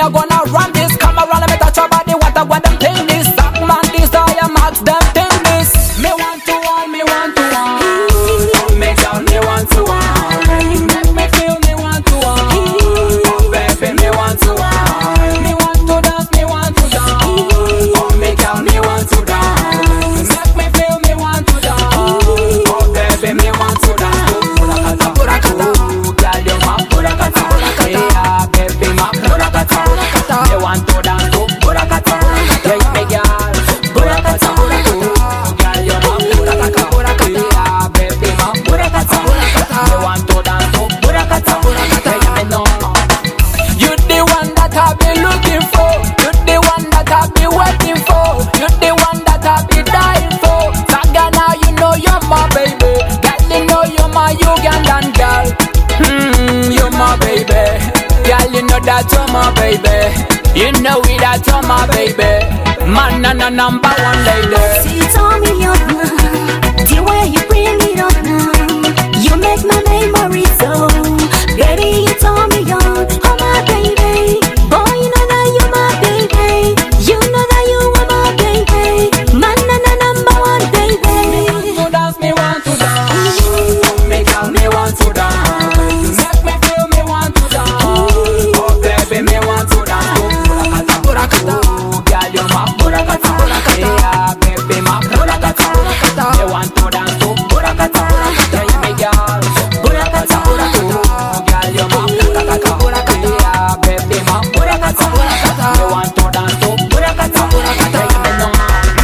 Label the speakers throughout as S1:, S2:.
S1: are gonna run this. Come around, let me touch your body. What I want them thing this. That man desire, max them thing this. Me want to want, me want to want. Oh, me girl, me want to want. Make me feel me want to want. Oh, baby, me want to want. Me want to dance, me want to dance. Oh, me girl, me want to dance. Make me feel me want to dance. Oh, baby, me want to dance. Purakata, purakata. Girl, you my purakata. Yeah, baby, my purakata. Me want to dance to purakata. Yeah, me girl, purakata. Girl, you my purakata. Yeah, baby, my purakata. Me want to dance to purakata. Yeah, me know. You the one that I be looking for. You the one that I be waiting for. You the one that I be dying for. Sagana, you know you're my baby. Girl, you know you're my Ugandan girl. You're my baby. Girl, you know that you're my baby. You know it that you're my baby. Man, number one lady.
S2: So you told me you're mine. The way you bring it up now, you make my memory so. Baby, you told me you're oh my baby. Boy, you know that you're my baby. You know that you are my baby. Man, number one baby.
S1: To dance, me want to dance. Me girl, me want to dance. Make me feel me want to dance. Oh baby, me want to dance. Purakata, purakata. Girl, you my purakata. Yeah, baby, my purakata. Me want to dance to purakata. Yeah, me girl, purakata, purakata. Girl, you my purakata. Yeah, baby, my purakata. Me want to dance to purakata. Yeah, me know.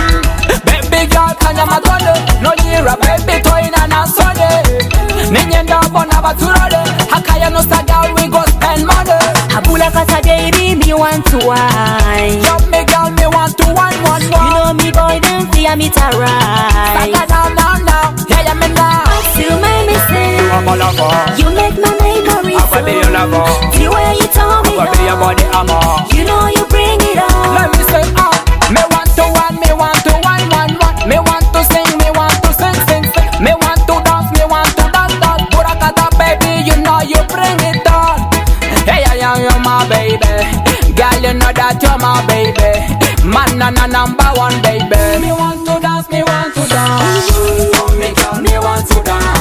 S1: Baby girl, kanya matole. No jira, baby, toina na sode. Ninyenda bona baturode. Hakaya no girl, we go spend money.
S2: Abula kata baby, me want to wine.
S1: Yo, me girl, me want to wine.
S2: You know me boy, them fear me to ride.
S1: Now, yeah, me now.
S2: Still make me sing.
S1: I'm a lover.
S2: You make my memory
S1: I'm a be a lover.
S2: the way you told me
S1: I'm a be a body hammer.
S2: you know you bring it on.
S1: Let me say, me want to wine, me want to wine, wine, wine. Me want to sing, me want to sing, sing, sing. Me want to dance, me want to dance, dance. Purakata, baby, you know you bring it on. Hey, you're my baby. Girl, you know that you're my baby. Man, number one, baby. Me want to dance, me want to dance. Oh, me girl, me want to dance.